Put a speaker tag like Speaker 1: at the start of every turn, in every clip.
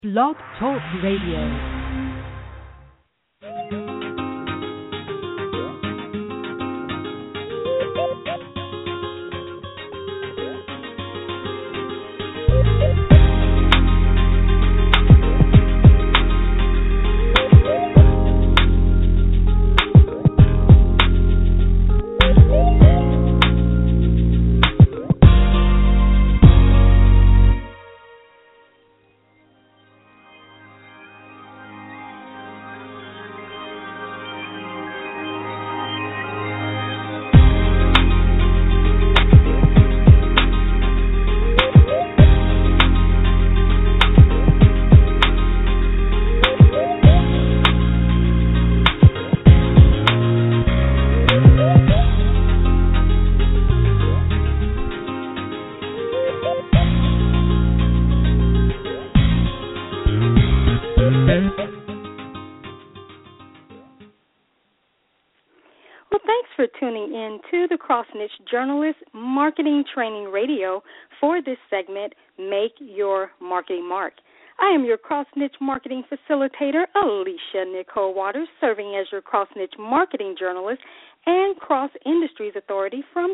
Speaker 1: Blog Talk Radio.
Speaker 2: Tuning in to the Cross Niche Journalist Marketing Training Radio for this segment, Make Your Marketing Mark. I am your Cross Niche Marketing Facilitator, Alicia Nicole Waters, serving as your Cross Niche Marketing Journalist and Cross Industries Authority from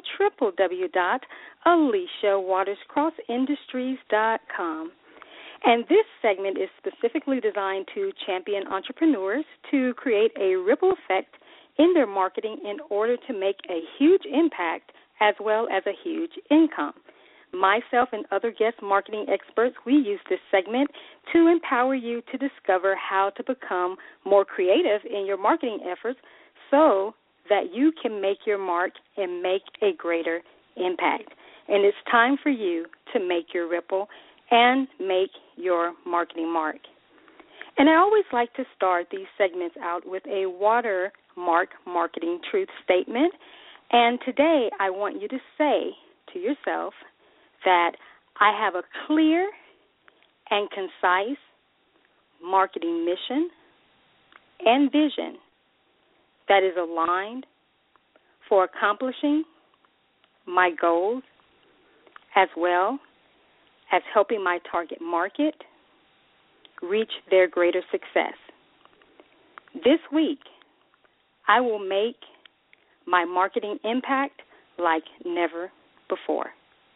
Speaker 2: www.aliciawaterscrossindustries.com. And this segment is specifically designed to champion entrepreneurs to create a ripple effect in their marketing in order to make a huge impact as well as a huge income. Myself and other guest marketing experts, we use this segment to empower you to discover how to become more creative in your marketing efforts so that you can make your mark and make a greater impact. And it's time for you to make your ripple and make your marketing mark. And I always like to start these segments out with a watermark marketing truth statement. And today I want you to say to yourself that I have a clear and concise marketing mission and vision that is aligned for accomplishing my goals as well as helping my target market reach their greater success. This week, I will make my marketing impact like never before.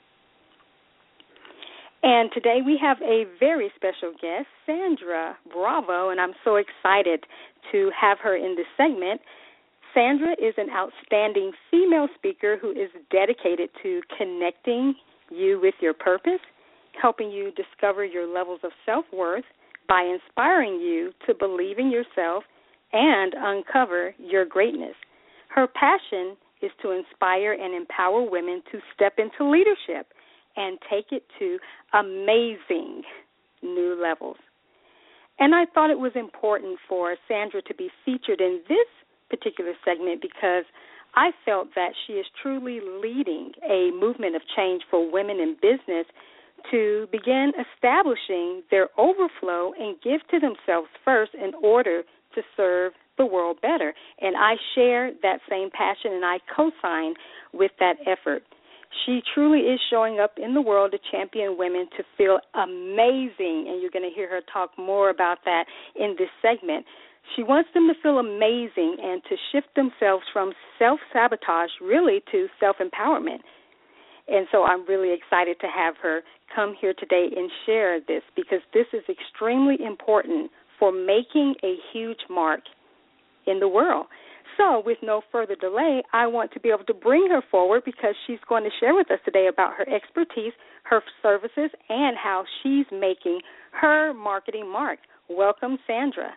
Speaker 2: And today we have a very special guest, Sandra Bravo, and I'm so excited to have her in this segment. Sandra is an outstanding female speaker who is dedicated to connecting you with your purpose, helping you discover your levels of self-worth by inspiring you to believe in yourself and uncover your greatness. Her passion is to inspire and empower women to step into leadership and take it to amazing new levels. And I thought it was important for Sandra to be featured in this particular segment because I felt that she is truly leading a movement of change for women in business to begin establishing their overflow and give to themselves first in order to serve the world better. And I share that same passion and I co-sign with that effort. She truly is showing up in the world to champion women to feel amazing, and you're going to hear her talk more about that in this segment. She wants them to feel amazing and to shift themselves from self-sabotage really to self-empowerment. And so I'm really excited to have her come here today and share this because this is extremely important for making a huge mark in the world. So with no further delay, I want to be able to bring her forward because she's going to share with us today about her expertise, her services, and how she's making her marketing mark. Welcome, Sandra.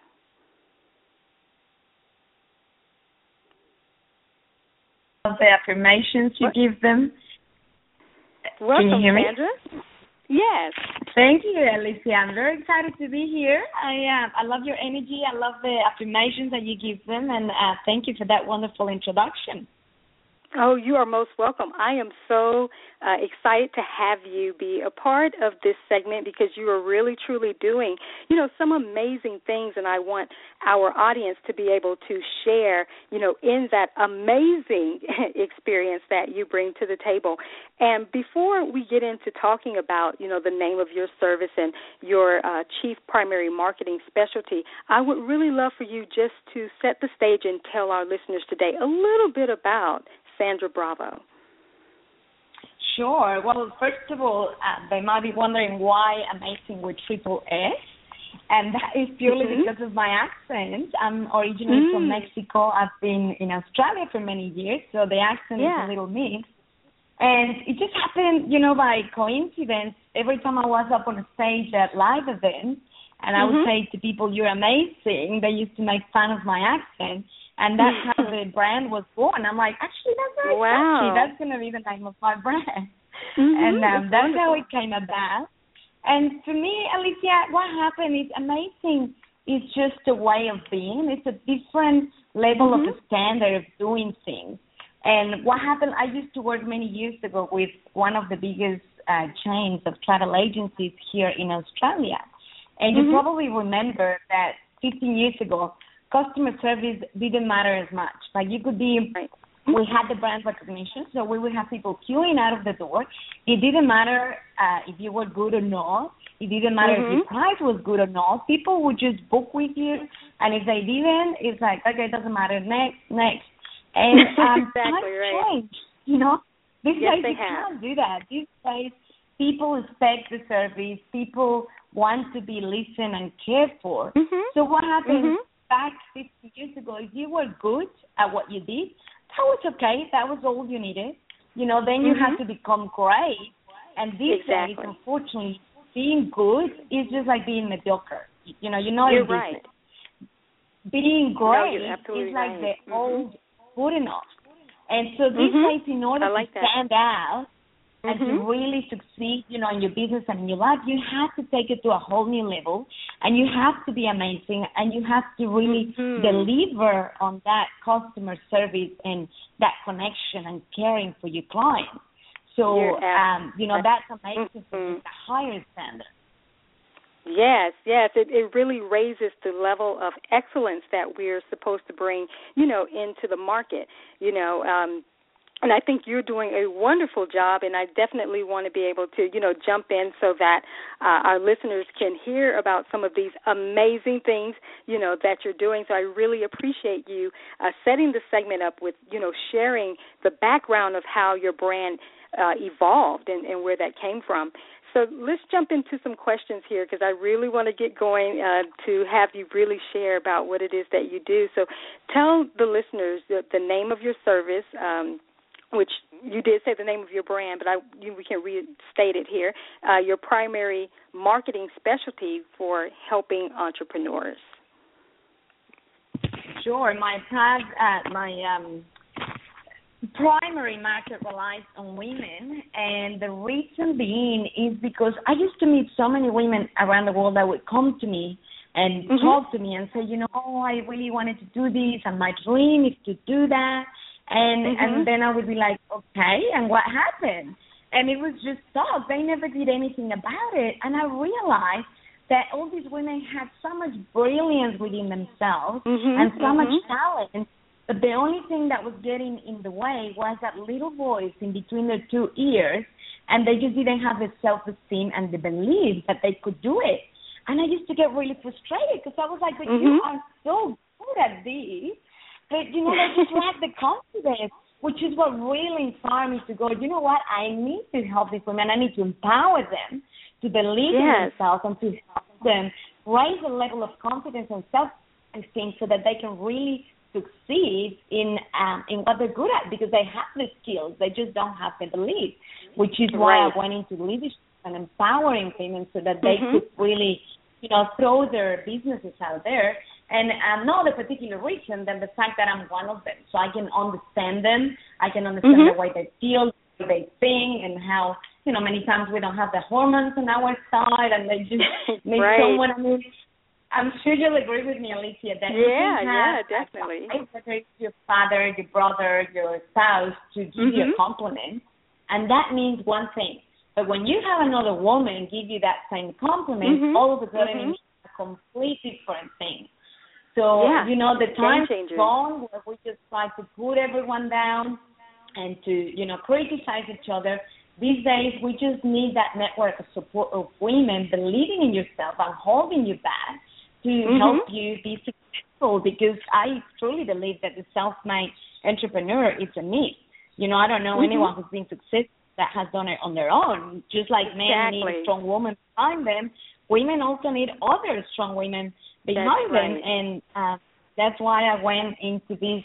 Speaker 3: The affirmations you give them.
Speaker 2: Welcome,
Speaker 3: Can you hear me?
Speaker 2: Sandra. Yes.
Speaker 3: Thank you, Alicia. I'm very excited to be here. I love your energy. I love the affirmations that you give them, and thank you for that wonderful introduction.
Speaker 2: Oh, you are most welcome. I am so excited to have you be a part of this segment because you are really, truly doing, some amazing things, and I want our audience to be able to share, in that amazing experience that you bring to the table. And before we get into talking about, the name of your service and your chief primary marketing specialty, I would really love for you just to set the stage and tell our listeners today a little bit about Sandra Bravo.
Speaker 3: Sure. Well, first of all, they might be wondering why Amazing with triple S, and that is purely because of my accent. I'm originally from Mexico. I've been in Australia for many years, so the accent is a little mixed. And it just happened, by coincidence. Every time I was up on a stage at live events, and I would say to people, "You're amazing," they used to make fun of my accent. And that's how the brand was born. I'm like, actually, that's very catchy. That's going to be the name of my brand. And that's how it came about. And for me, Alicia, what happened is Amazing is just a way of being. It's a different level of a standard of doing things. And what happened, I used to work many years ago with one of the biggest chains of travel agencies here in Australia. And you probably remember that 15 years ago, customer service didn't matter as much. Like you could be, we had the brand recognition, so we would have people queuing out of the door. It didn't matter if you were good or not. It didn't matter if your price was good or not. People would just book with you, and if they didn't, it's like, okay, it doesn't matter, next. And
Speaker 2: exactly
Speaker 3: times changed, These days you can't do that. These days people expect the service. People want to be listened and cared for. So what happens? Back 50 years ago, if you were good at what you did, that was okay. That was all you needed. Then you had to become great. And these days, unfortunately, being good is just like being mediocre. You're
Speaker 2: right.
Speaker 3: Being great is like the old good enough. And so these days, in order to stand out, and to really succeed, in your business and in your life, you have to take it to a whole new level, and you have to be amazing, and you have to really deliver on that customer service and that connection and caring for your clients. So, that's amazing for the higher standard.
Speaker 2: Yes, it really raises the level of excellence that we're supposed to bring, into the market, And I think you're doing a wonderful job, and I definitely want to be able to, jump in so that our listeners can hear about some of these amazing things, that you're doing. So I really appreciate you setting the segment up with, sharing the background of how your brand evolved and where that came from. So let's jump into some questions here because I really want to get going to have you really share about what it is that you do. So tell the listeners the name of your service, which you did say the name of your brand, but we can restate it here, your primary marketing specialty for helping entrepreneurs.
Speaker 3: Sure. My primary market relies on women, and the reason being is because I used to meet so many women around the world that would come to me and talk to me and say, I really wanted to do this, and my dream is to do that. And then I would be like, okay, and what happened? And it was just talk. They never did anything about it. And I realized that all these women had so much brilliance within themselves and so much talent, but the only thing that was getting in the way was that little voice in between their two ears, and they just didn't have the self-esteem and the belief that they could do it. And I used to get really frustrated because I was like, but you are so good at this. But, they just lack the confidence, which is what really inspired me to go, you know what, I need to help these women. I need to empower them to believe in themselves and to help them raise the level of confidence and self-esteem so that they can really succeed in what they're good at, because they have the skills. They just don't have the belief, which is why I went into leadership and empowering women so that they could really, throw their businesses out there. And no other particular reason than the fact that I'm one of them. So I can understand them. I can understand the way they feel, the way they think, and how, many times we don't have the hormones on our side and they just need someone. I'm sure you'll agree with me, Alicia, that
Speaker 2: definitely.
Speaker 3: Whether it's your father, your brother, your spouse to give you a compliment, and that means one thing. But when you have another woman give you that same compliment, all of a sudden it means a completely different thing. So, the time's gone where we just try to put everyone down and to, criticize each other. These days, we just need that network of support of women believing in yourself and holding you back to help you be successful, because I truly believe that the self-made entrepreneur is a myth. I don't know anyone who's been successful that has done it on their own. Just like men need a strong woman behind them, women also need other strong women behind them, and that's why I went into this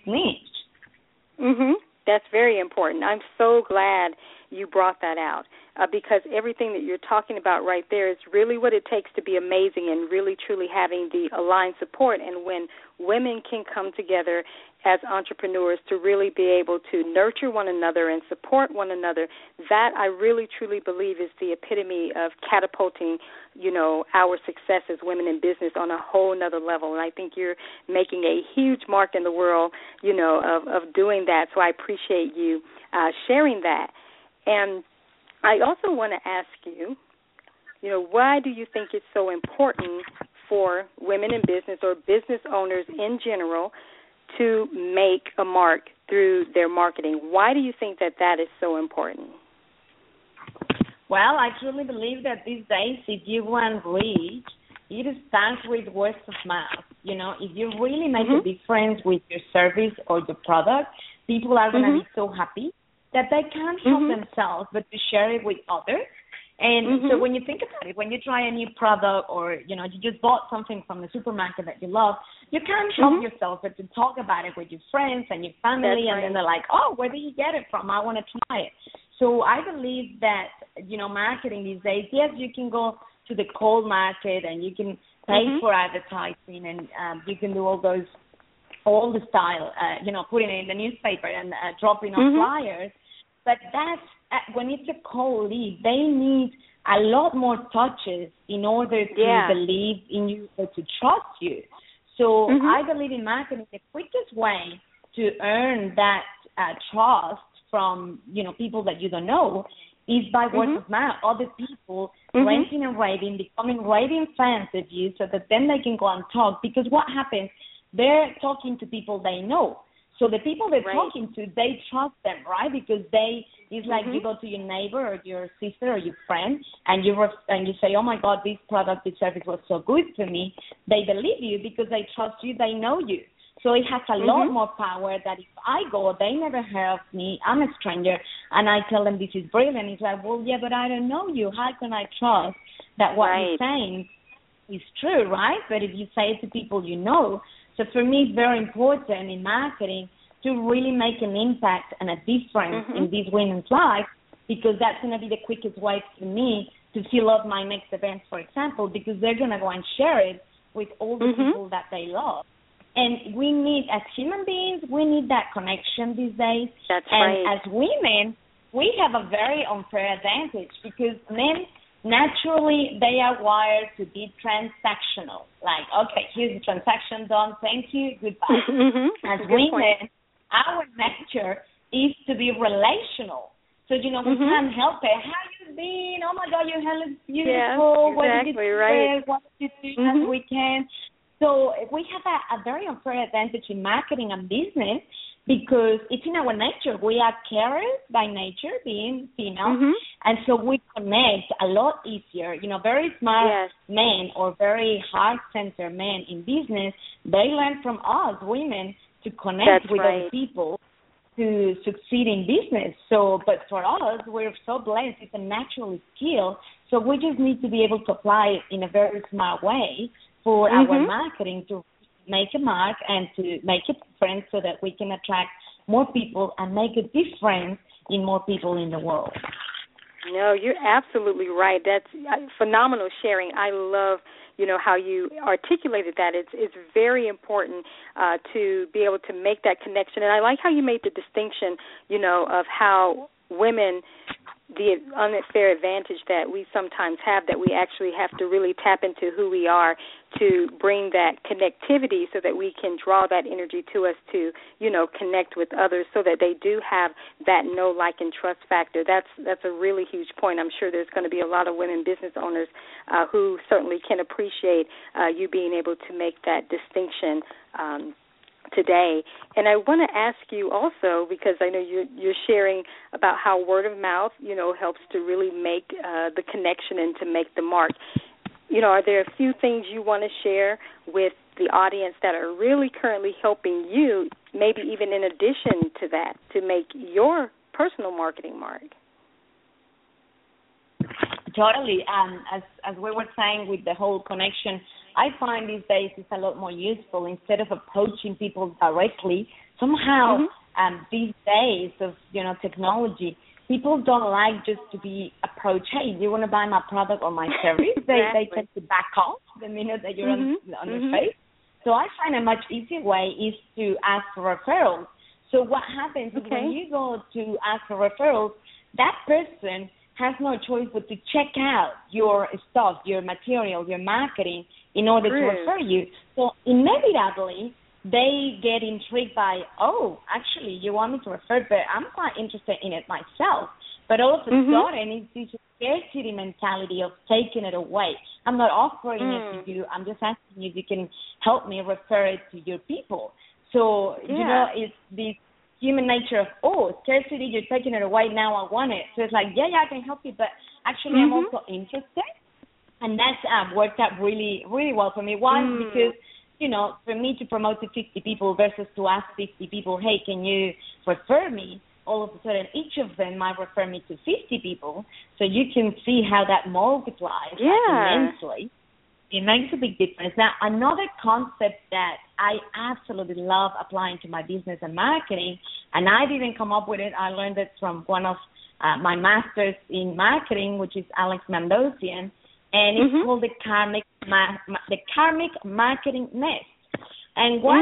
Speaker 3: niche.
Speaker 2: That's very important. I'm so glad you brought that out because everything that you're talking about right there is really what it takes to be amazing and really truly having the aligned support. And when women can come together as entrepreneurs to really be able to nurture one another and support one another, that I really truly believe is the epitome of catapulting, our success as women in business on a whole nother level. And I think you're making a huge mark in the world, of doing that. So I appreciate you sharing that. And I also want to ask you, why do you think it's so important for women in business or business owners in general to make a mark through their marketing? Why do you think that is so important?
Speaker 3: Well, I truly believe that these days, if you want reach, it starts with word of mouth. If you really make a difference with your service or your product, people are going to be so happy that they can't help themselves but to share it with others. And so when you think about it, when you try a new product or, you just bought something from the supermarket that you love, you can't help yourself but to talk about it with your friends and your family, and then they're like, oh, where did you get it from? I want to try it. So I believe that, marketing these days, yes, you can go to the cold market and you can pay for advertising and you can do all the style, putting it in the newspaper and dropping on flyers. But that's, when it's a cold lead, they need a lot more touches in order to believe in you or to trust you. So I believe in marketing, the quickest way to earn that trust from, people that you don't know is by word of mouth. Other people ranting and raving, becoming raving fans of you so that then they can go and talk. Because what happens, they're talking to people they know. So the people they're talking to, they trust them, right? Because it's like you go to your neighbor or your sister or your friend and you say, oh, my God, this product, this service was so good for me. They believe you because they trust you, they know you. So it has a lot more power that if I go, they never heard of me, I'm a stranger, and I tell them this is brilliant. It's like, well, yeah, but I don't know you. How can I trust that what you're saying is true, right? But if you say it to people you know, so for me it's very important in marketing to really make an impact and a difference in these women's lives, because that's going to be the quickest way for me to fill up my next events, for example, because they're going to go and share it with all the people that they love. And we need, as human beings, we need that connection these days.
Speaker 2: That's
Speaker 3: and as women, we have a very unfair advantage because men, naturally, they are wired to be transactional. Like, okay, here's the transaction done. Thank you. Goodbye. As women, our nature is to be relational. So, we can't help it. How you been? Oh, my God, your hair looks beautiful.
Speaker 2: What did you do?
Speaker 3: What did you do last weekend? So we have a very unfair advantage in marketing and business because it's in our nature. We are carers by nature, being female, and so we connect a lot easier. Very smart men or very heart-centered men in business, they learn from us, women, to connect with other people to succeed in business. So, but for us, we're so blessed. It's a natural skill. So we just need to be able to apply it in a very smart way for our marketing to make a mark and to make a difference so that we can attract more people and make a difference in more people in the world.
Speaker 2: No, you're absolutely right. That's phenomenal sharing. I love, how you articulated that. It's very important to be able to make that connection. And I like how you made the distinction, of how women the unfair advantage that we sometimes have, that we actually have to really tap into who we are to bring that connectivity so that we can draw that energy to us to, connect with others so that they do have that know, like, and trust factor. That's a really huge point. I'm sure there's going to be a lot of women business owners who certainly can appreciate you being able to make that distinction today. And I want to ask you also, because I know you're sharing about how word of mouth, helps to really make the connection and to make the mark. Are there a few things you want to share with the audience that are really currently helping you, maybe even in addition to that, to make your personal marketing mark?
Speaker 3: Totally. As we were saying with the whole connection, I find these days it's a lot more useful. Instead of approaching people directly, somehow these days of technology, people don't like just to be approached. Hey, do you want to buy my product or my service? They tend to back off the minute that you're on their face. So I find a much easier way is to ask for referrals. So what happens is when you go to ask for referrals, that person has no choice but to check out your stuff, your material, your marketing in order to refer you. So inevitably, they get intrigued by, actually, you want me to refer, but I'm quite interested in it myself. But all of a sudden, it's this scarcity mentality of taking it away. I'm not offering it to you. I'm just asking you if you can help me refer it to your people. So, it's this human nature of, scarcity, you're taking it away, now I want it. So it's like, I can help you, but actually I'm also interested. And that's worked out really, really well for me. One, because, for me to promote to 50 people versus to ask 50 people, hey, can you refer me? All of a sudden, each of them might refer me to 50 people. So you can see how that multiplies immensely. It makes a big difference. Now, another concept that I absolutely love applying to my business and marketing, and I didn't come up with it. I learned it from one of my masters in marketing, which is Alex Mandossian, and it's called the karmic marketing nest. And what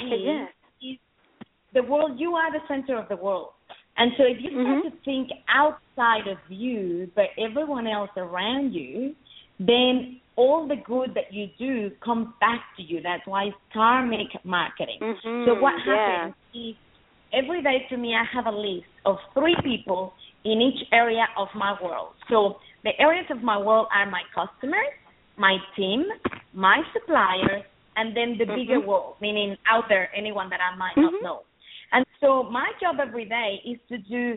Speaker 3: is the world. You are the center of the world. And so if you start to think outside of you, but everyone else around you, then all the good that you do comes back to you. That's why it's karmic marketing. So what happens is every day for me, I have a list of 3 people in each area of my world. So the areas of my world are my customers, my team, my suppliers, and then the bigger world, meaning out there, anyone that I might not know. And so my job every day is to do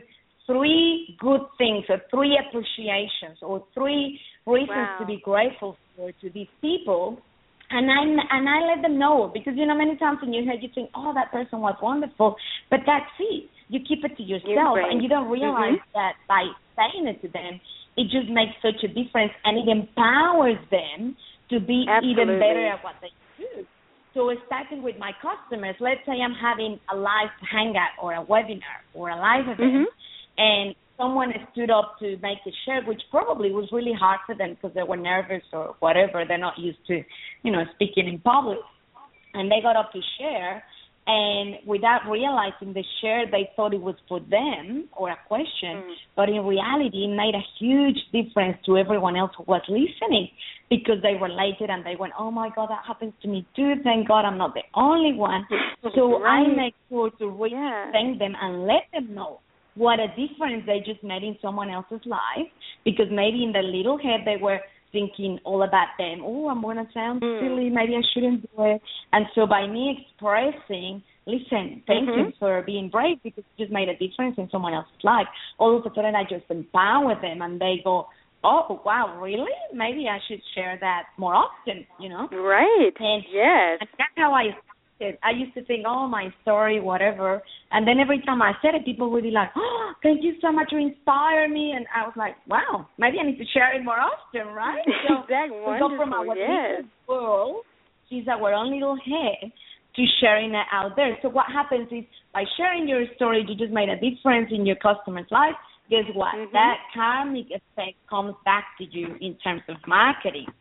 Speaker 3: 3 good things or 3 appreciations or 3 reasons to be grateful for to these people. And I let them know, because, many times in your head you think, that person was wonderful, but that's it. You keep it to yourself, and you don't realize that by saying it to them, it just makes such a difference, and it empowers them to be even better at what they do. So starting with my customers, let's say I'm having a live hangout or a webinar or a live event, and someone stood up to make a share, which probably was really hard for them because they were nervous or whatever. They're not used to, speaking in public. And they got up to share, and without realizing the share, they thought it was for them or a question. But in reality, it made a huge difference to everyone else who was listening, because they related and they went, oh, my God, that happens to me too. Thank God I'm not the only one. So I make sure to really thank them and let them know what a difference they just made in someone else's life, because maybe in their little head they were thinking all about them. I'm going to sound silly. Maybe I shouldn't do it. And so by me expressing, listen, thank you for being brave, because it just made a difference in someone else's life, all of a sudden I just empower them, and they go, oh, wow, really? Maybe I should share that more often,
Speaker 2: Right.
Speaker 3: And
Speaker 2: yes.
Speaker 3: That's how I started. I used to think, my story, whatever. And then every time I said it, people would be like, thank you so much, you inspire me. And I was like, wow, maybe I need to share it more often, right? So we go from our little world, she's our own little head, to sharing it out there. So what happens is, by sharing your story, you just made a difference in your customer's life. Guess what? That karmic effect comes back to you in terms of marketing.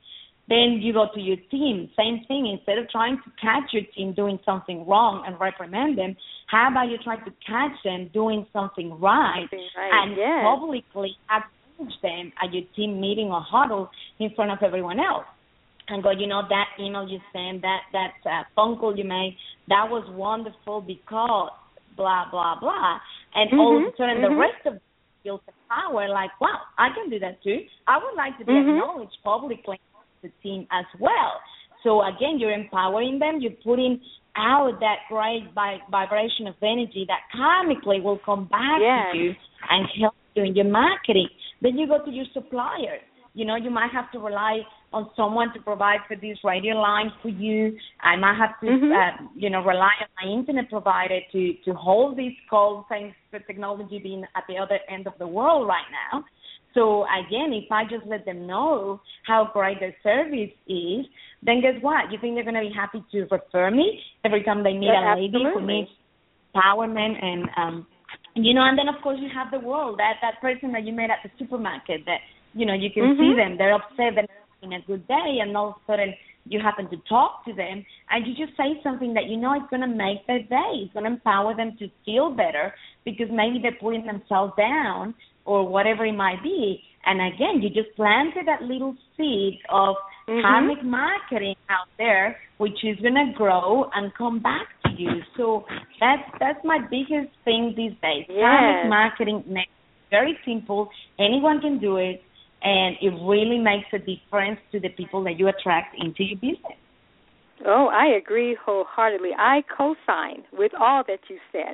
Speaker 3: Then you go to your team, same thing. Instead of trying to catch your team doing something wrong and reprimand them, how about you try to catch them doing something right, and publicly acknowledge them at your team meeting or huddle in front of everyone else? And go, that email you sent, that phone call you made, that was wonderful because blah, blah, blah. And all of a sudden the rest of feels the power, like, wow, I can do that too. I would like to be acknowledged publicly the team as well. So again, you're empowering them, you're putting out that great vibration of energy that karmically will come back to you and help you in your marketing. Then you go to your suppliers. You might have to rely on someone to provide for this radio line for you. I might have to, rely on my internet provider to hold these calls, thanks to technology being at the other end of the world right now. So, again, if I just let them know how great their service is, then guess what? You think they're going to be happy to refer me every time they meet a lady who needs empowerment and, and then, of course, you have the world, that person that you met at the supermarket that, you can see them. They're upset, they're having a good day, and all of a sudden you happen to talk to them, and you just say something that is going to make their day. It's going to empower them to feel better because maybe they're putting themselves down or whatever it might be. And again, you just planted that little seed of karmic marketing out there, which is going to grow and come back to you. So that's my biggest thing these days. Karmic marketing makes it very simple. Anyone can do it, and it really makes a difference to the people that you attract into your business.
Speaker 2: Oh, I agree wholeheartedly. I co-sign with all that you said.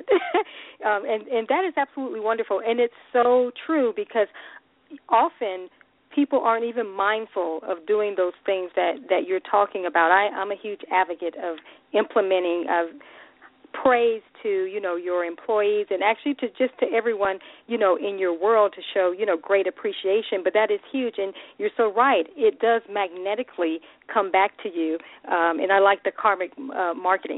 Speaker 2: And that is absolutely wonderful. And it's so true because often people aren't even mindful of doing those things that you're talking about. I'm a huge advocate of implementing praise to, your employees and actually to everyone, in your world to show, great appreciation. But that is huge. And you're so right. It does magnetically come back to you. And I like the karmic marketing.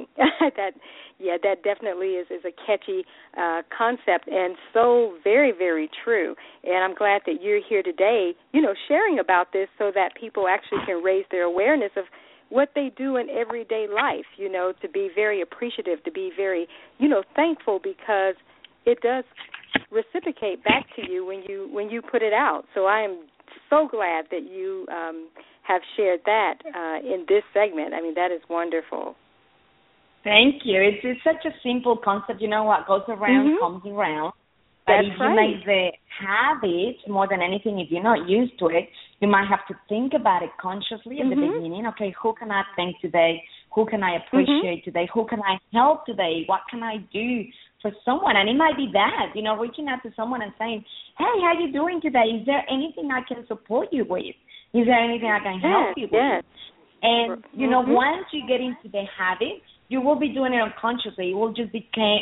Speaker 2: that definitely is a catchy concept and so very, very true. And I'm glad that you're here today, sharing about this so that people actually can raise their awareness of what they do in everyday life, to be very appreciative, to be very, thankful, because it does reciprocate back to you when you put it out. So I am so glad that you have shared that in this segment. I mean, that is wonderful.
Speaker 3: Thank you. It's such a simple concept. What goes around comes around. But if you make the habit more than anything, if you're not used to it, you might have to think about it consciously at the beginning. Okay, who can I thank today? Who can I appreciate today? Who can I help today? What can I do for someone? And it might be that, reaching out to someone and saying, hey, how you doing today? Is there anything I can support you with? Is there anything I can help you with? And, once you get into the habit, you will be doing it unconsciously. It will just become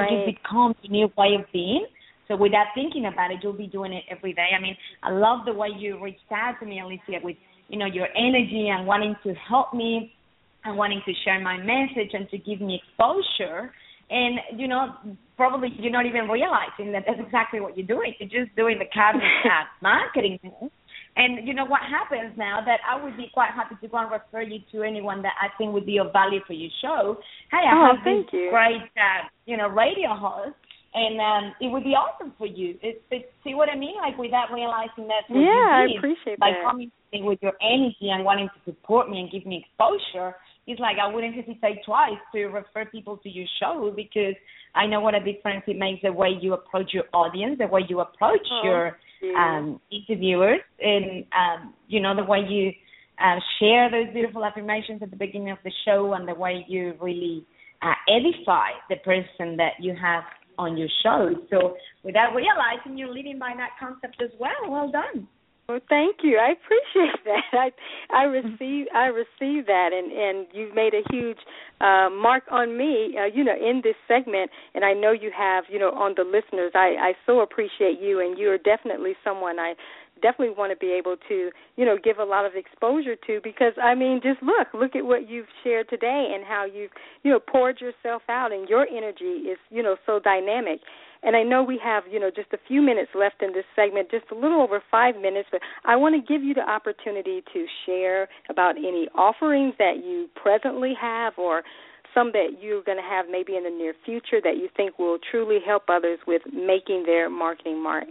Speaker 3: a new way of being. So without thinking about it, you'll be doing it every day. I mean, I love the way you reached out to me, Alicia, with, your energy and wanting to help me and wanting to share my message and to give me exposure. And, probably you're not even realizing that that's exactly what you're doing. You're just doing the karmic marketing. And what happens now, that I would be quite happy to go and refer you to anyone that I think would be of value for your show. Hey, I have this great, radio host. And it would be awesome for you. See what I mean? Like, without realizing that's what you
Speaker 2: need. I appreciate
Speaker 3: by
Speaker 2: that.
Speaker 3: Coming to me with your energy and wanting to support me and give me exposure, it's like I wouldn't hesitate twice to refer people to your show, because I know what a difference it makes the way you approach your audience, the way you approach your interviewers, and, the way you share those beautiful affirmations at the beginning of the show, and the way you really edify the person that you have on your show. So without realizing, you're living by that concept as well. Well done.
Speaker 2: Well, thank you. I appreciate that. I receive that, and you've made a huge mark on me, in this segment, and I know you have, on the listeners. I so appreciate you, and you are definitely someone I definitely want to be able to, give a lot of exposure to, because, just look at what you've shared today and how you've, poured yourself out, and your energy is, so dynamic. And I know we have, just a few minutes left in this segment, just a little over 5 minutes, but I want to give you the opportunity to share about any offerings that you presently have, or some that you're going to have maybe in the near future that you think will truly help others with making their marketing mark.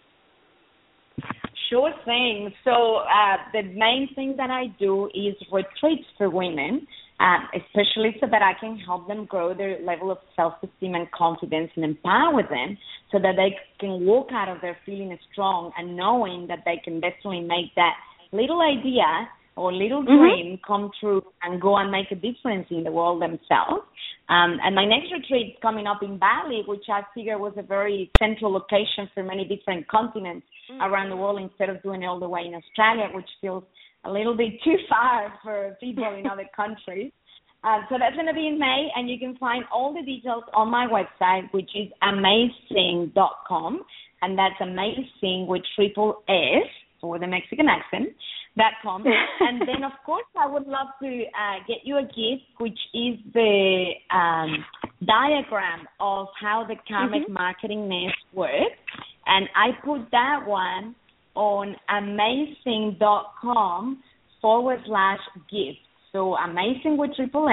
Speaker 3: Sure thing. So the main thing that I do is retreats for women, especially so that I can help them grow their level of self-esteem and confidence and empower them so that they can walk out of there feeling strong and knowing that they can definitely make that little idea or little dream come true and go and make a difference in the world themselves. And my next retreat is coming up in Bali, which I figure was a very central location for many different continents around the world, instead of doing it all the way in Australia, which feels a little bit too far for people in other countries. So that's going to be in May, and you can find all the details on my website, which is amazing.com, and that's amazing with triple S for the Mexican accent. .com. And then, of course, I would love to get you a gift, which is the diagram of how the Karmic Marketing Nest works. And I put that one on amazing.com/gift. So amazing with triple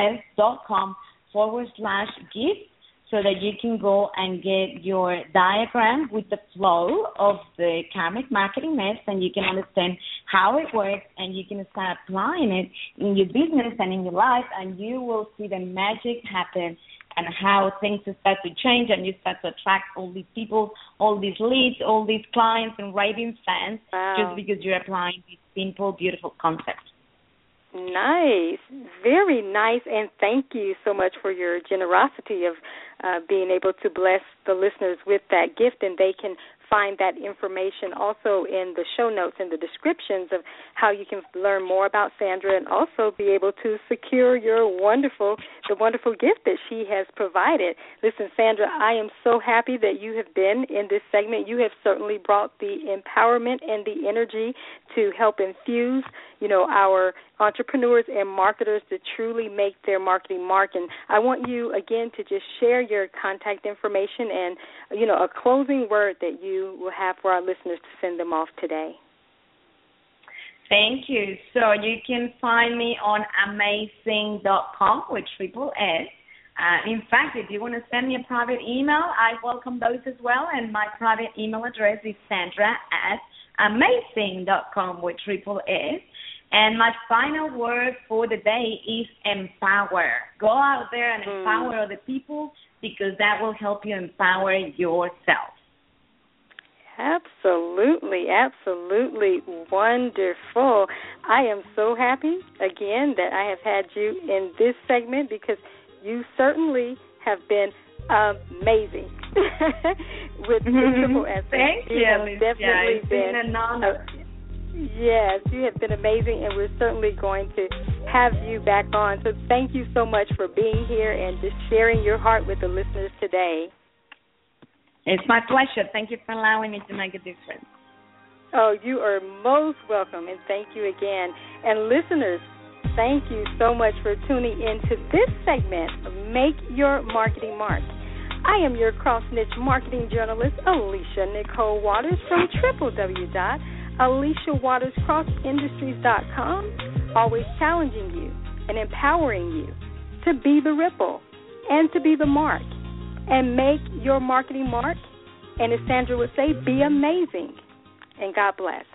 Speaker 3: S.com/gift, so that you can go and get your diagram with the flow of the Karmic Marketing Nest, and you can understand how it works, and you can start applying it in your business and in your life, and you will see the magic happen and how things start to change, and you start to attract all these people, all these leads, all these clients and raving fans, just because you're applying this simple, beautiful concept.
Speaker 2: Nice. Very nice, and thank you so much for your generosity of being able to bless the listeners with that gift, and they can find that information also in the show notes and the descriptions of how you can learn more about Sandra, and also be able to secure the wonderful gift that she has provided. Listen, Sandra, I am so happy that you have been in this segment. You have certainly brought the empowerment and the energy to help infuse, our entrepreneurs and marketers to truly make their marketing mark. And I want you, again, to just share your contact information and, a closing word that you will have for our listeners to send them off today.
Speaker 3: Thank you. So you can find me on amazing.com with triple S. In fact, if you want to send me a private email, I welcome those as well. And my private email address is Sandra@amazing.com with triple S. And my final word for the day is empower. Go out there and empower other people, because that will help you empower yourself.
Speaker 2: Absolutely, absolutely wonderful. I am so happy, again, that I have had you in this segment, because you certainly have been amazing with the triple S.
Speaker 3: Thank you.
Speaker 2: Have definitely been
Speaker 3: an honor.
Speaker 2: Yes, you have been amazing, and we're certainly going to have you back on. So thank you so much for being here and just sharing your heart with the listeners today.
Speaker 3: It's my pleasure. Thank you for allowing me to make a difference.
Speaker 2: Oh, you are most welcome, and thank you again. And listeners, thank you so much for tuning in to this segment of Make Your Marketing Mark. I am your cross-niche marketing journalist, Alicia Nicole Waters, from www.aliciawaterscrossindustries.com, always challenging you and empowering you to be the ripple and to be the mark and make your marketing mark. And as Sandra would say, be amazing. And God bless.